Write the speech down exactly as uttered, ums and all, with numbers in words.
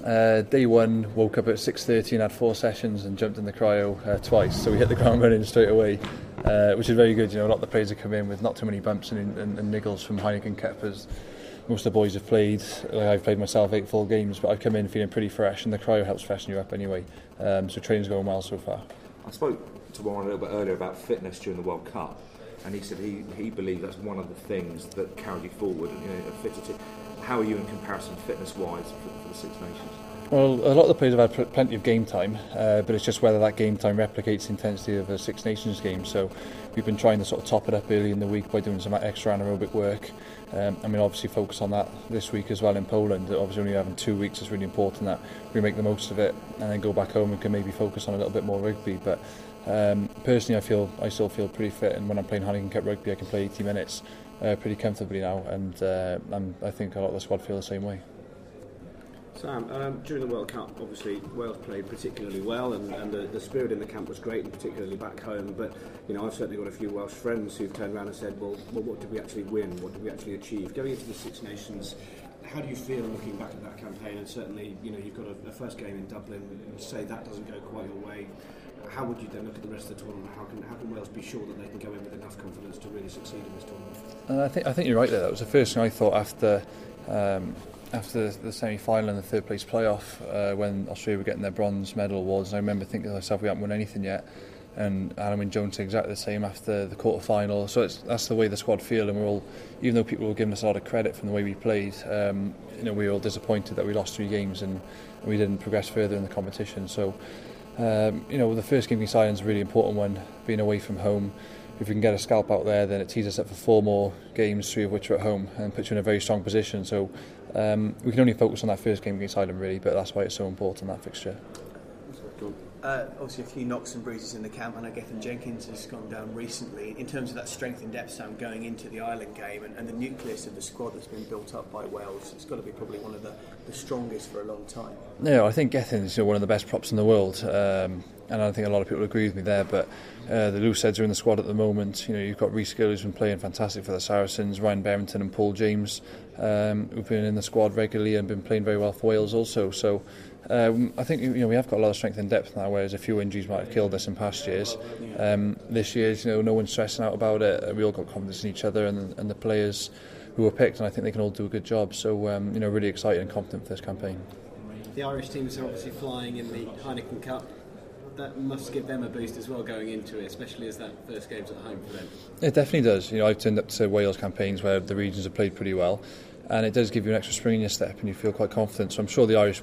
Uh, day one, woke up at six thirty and had four sessions and jumped in the cryo uh, twice, so we hit the ground running straight away, uh, which is very good. You know, a lot of the players have come in with not too many bumps and, and, and niggles from Heineken Cup, as most of the boys have played. Like I've played myself eight full games, but I've come in feeling pretty fresh, and the cryo helps freshen you up anyway. Um, so training's going well so far. I spoke to Warren a little bit earlier about fitness during the World Cup, and he said he, he believed that's one of the things that carried you forward. You know, a fitter team. How are you in comparison, fitness-wise, for, for the Six Nations? Well, a lot of the players have had plenty of game time, uh, but it's just whether that game time replicates the intensity of a Six Nations game. So we've been trying to sort of top it up early in the week by doing some extra anaerobic work. Um, I mean, obviously focus on that this week as well in Poland. Obviously only having two weeks is really important that we make the most of it and then go back home and can maybe focus on a little bit more rugby. But um, personally, I feel I still feel pretty fit, and when I'm playing Heineken Cup rugby, I can play eighty minutes uh, pretty comfortably now, and uh, I'm, I think a lot of the squad feel the same way. Sam, um, during the World Cup, obviously Wales played particularly well, and, and the, the spirit in the camp was great, and particularly back home. But you know, I've certainly got a few Welsh friends who've turned around and said, "Well, well, what did we actually win? What did we actually achieve?" Going into the Six Nations, how do you feel looking back at that campaign? And certainly, you know, you've got a, a first game in Dublin. You say that doesn't go quite your way. How would you then look at the rest of the tournament? How can how can Wales be sure that they can go in with enough confidence to really succeed in this tournament? Uh, I think I think you're right there. That was the first thing I thought after. Um, After the semi-final and the third place playoff, uh, when Australia were getting their bronze medal awards, I remember thinking to myself, we haven't won anything yet. And Alan Wynne-Jones said exactly the same after the quarter-final. So it's, that's the way the squad feel, and we're all, even though people were giving us a lot of credit from the way we played, um, you know, we were all disappointed that we lost three games and, and we didn't progress further in the competition. So, um, you know, the first game against Ireland is a really important one, being away from home. If we can get a scalp out there, then it tees us up for four more games, three of which are at home, and puts you in a very strong position. So um, we can only focus on that first game against Ireland, really, but that's why it's so important, that fixture. Uh, obviously a few knocks and bruises in the camp. I know Gethin Jenkins has gone down recently. In terms of that strength and depth, Sam, going into the Ireland game and, and the nucleus of the squad that's been built up by Wales, it's got to be probably one of the, the strongest for a long time. No, I think Gethin's, you know, one of the best props in the world, um, and I think a lot of people agree with me there, but uh, the loose heads are in the squad at the moment. You know, you've got Rhys Gill, who's been playing fantastic for the Saracens, Ryan Berrington and Paul James, um, who've been in the squad regularly and been playing very well for Wales also. So Um, I think, you know, we have got a lot of strength and depth now, whereas a few injuries might have killed us in past years. Um, this year, you know, no one's stressing out about it. We all got confidence in each other and, and the players who were picked, and I think they can all do a good job. So, um, you know, really excited and confident for this campaign. The Irish teams are obviously flying in the Heineken Cup. That must give them a boost as well going into it, especially as that first game's at home for them. It definitely does. You know, I've turned up to Wales campaigns where the regions have played pretty well, and it does give you an extra spring in your step and you feel quite confident. So I'm sure the Irish